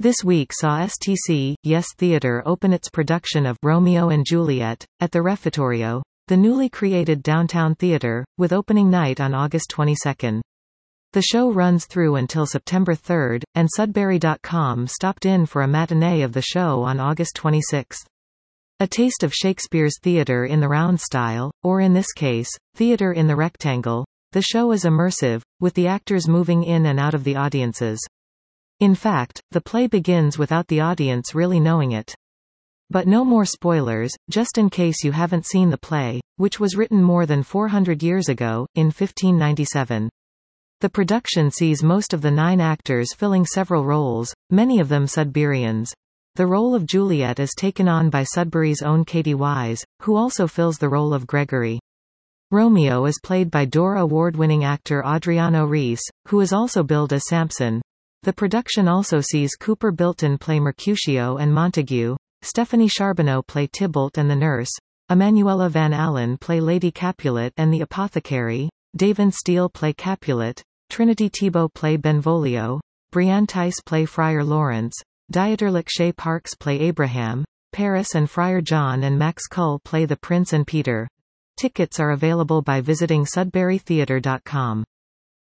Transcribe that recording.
This week saw STC, Yes Theatre open its production of Romeo and Juliet, at the Refettorio, the newly created downtown theatre, with opening night on August 22. The show runs through until September 3, and Sudbury.com stopped in for a matinee of the show on August 26. A taste of Shakespeare's theatre in the round style, or in this case, theatre in the rectangle. The show is immersive, with the actors moving in and out of the audiences. In fact, the play begins without the audience really knowing it. But no more spoilers, just in case you haven't seen the play, which was written more than 400 years ago, in 1597. The production sees most of the 9 actors filling several roles, many of them Sudburyans. The role of Juliet is taken on by Sudbury's own Katie Wise, who also fills the role of Gregory. Romeo is played by Dora award-winning actor Adriano Reese, who is also billed as Samson. The production also sees Cooper Bilton play Mercutio and Montague, Stephanie Charbonneau play Tybalt and the nurse, Emanuela Van Allen play Lady Capulet and the apothecary, Davin Steele play Capulet, Trinity Thibault play Benvolio, Brianne Tice play Friar Lawrence, Dieterlich Shea Parks play Abraham, Paris and Friar John and Max Cull play the Prince and Peter. Tickets are available by visiting sudburytheatre.com.